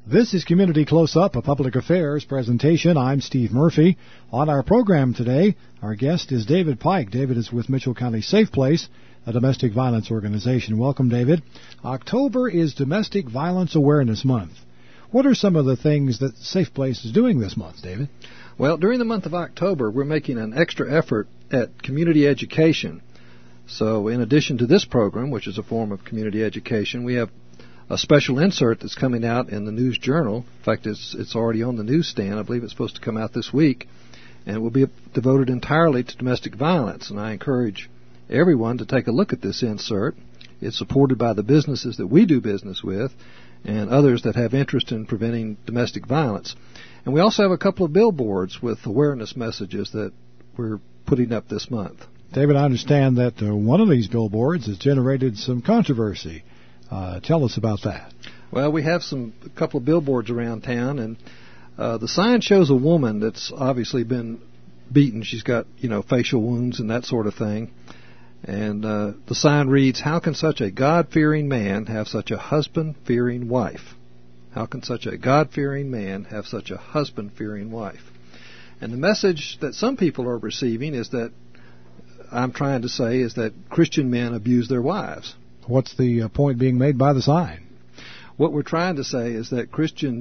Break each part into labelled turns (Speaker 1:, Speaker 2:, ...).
Speaker 1: This is Community Close-Up, a public affairs presentation. I'm Steve Murphy. On our program today, our guest is David Pike. David is with Mitchell County Safe Place, a domestic violence organization. Welcome, David. October is Domestic Violence Awareness Month. What are some of the things that Safe Place is doing this month, David?
Speaker 2: Well, during the month of October, we're making an extra effort at community education. So in addition to this program, which is a form of community education, we have a special insert that's coming out in the News Journal. In fact, it's already on the newsstand. I believe it's supposed to come out this week. And it will be devoted entirely to domestic violence. And I encourage everyone to take a look at this insert. It's supported by the businesses that we do business with and others that have interest in preventing domestic violence. And we also have a couple of billboards with awareness messages that we're putting up this month.
Speaker 1: David, I understand that one of these billboards has generated some controversy. Tell us about that.
Speaker 2: Well, we have a couple of billboards around town, and the sign shows a woman that's obviously been beaten. She's got, facial wounds and that sort of thing. And the sign reads, "How can such a God-fearing man have such a husband-fearing wife? How can such a God-fearing man have such a husband-fearing wife?" And the message that some people are receiving is that I'm trying to say is that Christian men abuse their wives.
Speaker 1: What's the point being made by the sign?
Speaker 2: What we're trying to say is that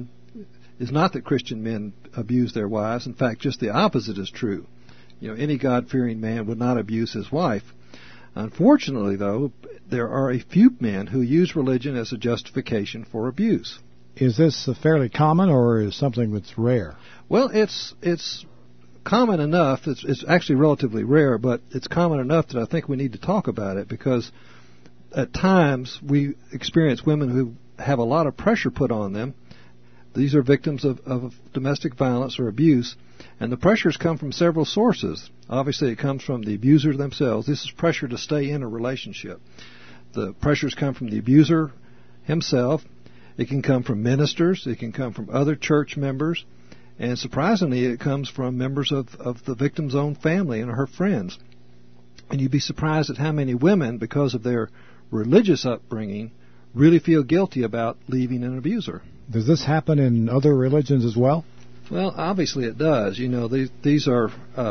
Speaker 2: is not that Christian men abuse their wives. In fact, just the opposite is true. Any God-fearing man would not abuse his wife. Unfortunately, though, there are a few men who use religion as a justification for abuse.
Speaker 1: Is this fairly common, or is something that's rare?
Speaker 2: Well, it's common enough. It's actually relatively rare, but it's common enough that I think we need to talk about it, because at times we experience women who have a lot of pressure put on them. These are victims of domestic violence or abuse, and the pressures come from several sources. Obviously, it comes from the abuser themselves. This is pressure to stay in a relationship. The pressures come from the abuser himself. It can come from ministers. It can come from other church members. And surprisingly, it comes from members of the victim's own family and her friends. And you'd be surprised at how many women, because of their religious upbringing, really feel guilty about leaving an abuser.
Speaker 1: Does this happen in other religions as well?
Speaker 2: Well, obviously it does. These are,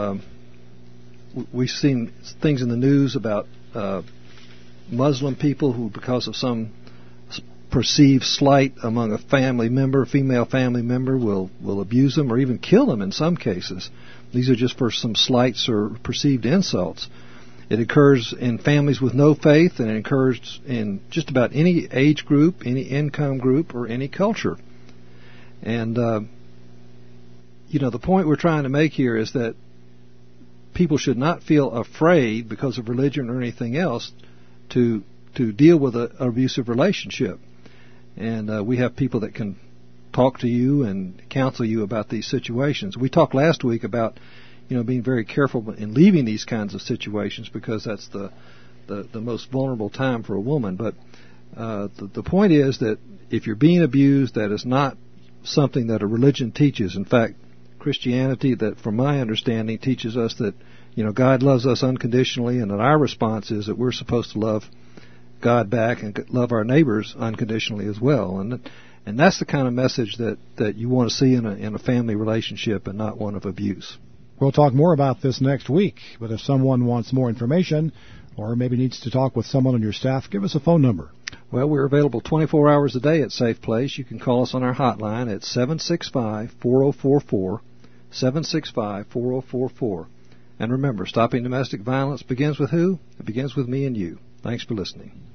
Speaker 2: we've seen things in the news about Muslim people who, because of some perceived slight among a family member, female family member, will abuse them or even kill them in some cases. These are just for some slights or perceived insults. It occurs in families with no faith, and it occurs in just about any age group, any income group, or any culture. And, the point we're trying to make here is that people should not feel afraid because of religion or anything else to deal with an abusive relationship. And we have people that can talk to you and counsel you about these situations. We talked last week about being very careful in leaving these kinds of situations, because that's the most vulnerable time for a woman. But the point is that if you're being abused, that is not something that a religion teaches. In fact, Christianity, that from my understanding, teaches us that God loves us unconditionally, and that our response is that we're supposed to love God back and love our neighbors unconditionally as well. And that's the kind of message that you want to see in a family relationship, and not one of abuse.
Speaker 1: We'll talk more about this next week, but if someone wants more information or maybe needs to talk with someone on your staff, give us a phone number.
Speaker 2: Well, we're available 24 hours a day at Safe Place. You can call us on our hotline at 765-4044, 765-4044. And remember, stopping domestic violence begins with who? It begins with me and you. Thanks for listening.